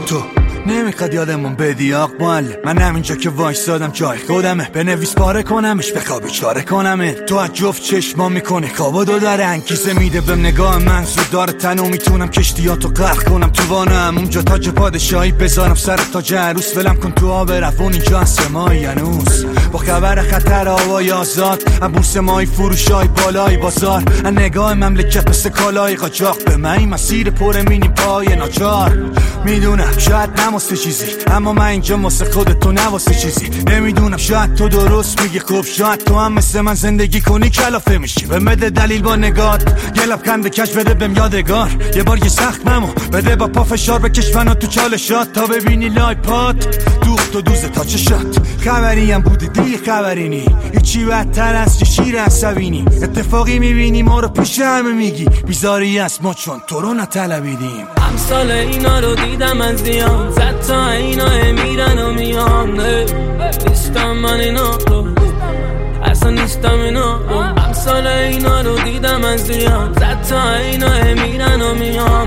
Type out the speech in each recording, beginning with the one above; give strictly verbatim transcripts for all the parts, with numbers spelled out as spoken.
تو نمیخواد یادمون بدی آق معلم، من همینجا که وایسادم جای خودمه، بنویس پاره کنمش بخواب چاره کنمه. تو از جفت چشما میکنه خوابو دو داره، انگیزه میده بهم نگاه من زود داره تنو، میتونم کشتیاتو غرق کنم تو وانم، اونجا تاج پادشاهی بذارم سر تاج عروس، ولم کن تو آب روون اینجا هست مای هنوز، با خبر خطر هوای آزاد بورس مای فروشای بالای بازار، نگاه مملکت مثل کالای قاچاق به من این مسیر پر مینی پای ناچار. میدونم شاید نماسته چیزی، اما من اینجا واسه خودت تو نواسه چیزی، نمیدونم شاید تو درست میگی، خوب شاید تو هم مثل من زندگی کنی کلافه میشی، به مده دلیل با نگات یه لبخند کش بده بهم یادگار، یه بار یه سخت ممو بده با پا فشار بکش فنا تو چالشات، تا ببینی لای پات دوخت و دوزه تا چشات، خبری هم بودی دی خبری نی، هیچی بدتر از چه شیر عصبینی، اتفاقی میبینی ما رو پیش همه میگی، بیزاری است ما چون تو رو نطلبیدیم. امثال اینا رو دیدم از دیان، زد تا اینا میرن و میان، نیستم من اینا رو اصلا نیستم اینا رو، امثال اینا رو دیدم از دیان، زد تا اینا میرن و میان،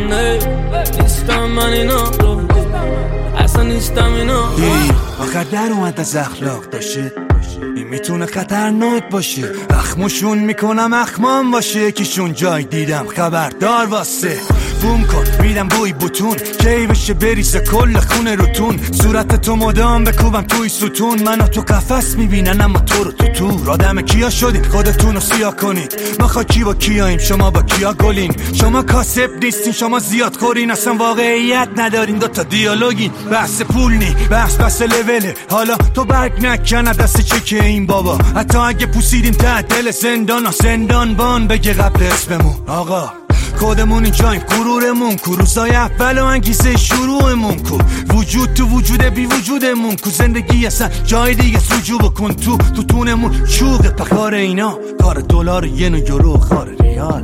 نیستم من اینا رو اصلا نیستم اینا رو. آخر در اومد از اخلاق داشته، این میتونه خطرناک باشه، اخمشون میکنم اخمام باشه، یکیشون جای دیدم خبردار واسه بوم کن میدم بوی بوتون، کی بشه بریزه کل خونه روتون، صورت تو مدام بکوبم توی ستون، منو تو قفس میبینن اما تو رو تو تو، آدم کیا شدین خودتون رو سیاه کنید، ما خاکی با کیاییم شما با کیا گلین، شما کاسب نیستین شما زیاد خورین، اصلا واقعیت ندارین دوتا دیالوگین، بحث پول نی بحث بس لوله، حالا تو برگ نکن دست چکه این بابا، حتی اگه پوسیدیم ته دل زندان زندان بان بگه قبل اسممون آقا، خودمون اینجاییم غرورمون کو، روزای اول و انگیزه شروعمون کو، وجود تو وجود بی وجودمون کو، زندگی اصلا جای دیگه سجو بکن تو تو تونمون چوغ پخار اینا، کار دلار ین و یورو خار ریال،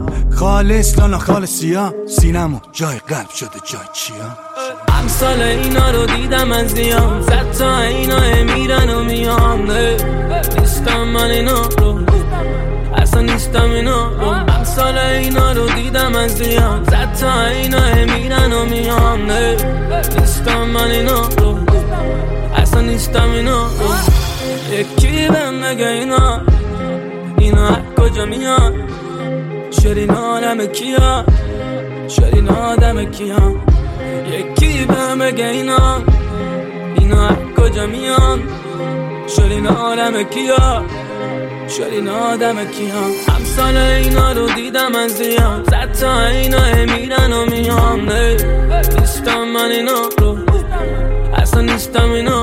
خالص لانا خالصی ها سینمون جای قلب شده جای چیا. امثال اینا رو دیدم از دیان، زد تا اینا میرن و میان، نیستم من اینا رو اصلا نیستم اینا رو، امثال اینا رو دیدم از دیان، زد تا اینا میرن و میان، نیستم من اینا رو اصلا نیستم اینا رو. یکی بهم نگه اینا اینا از کجا میان، شرین آدم کیا شرین آدم کیا، یکی بهم نگه اینا اینا از کجا میان، شرین آدم کیا شرین آدم کیا، امثال اینا رو دیدم از دیان، زد تا اینا میرن و میان، نیستم من اینا رو اصلا نیستم اینا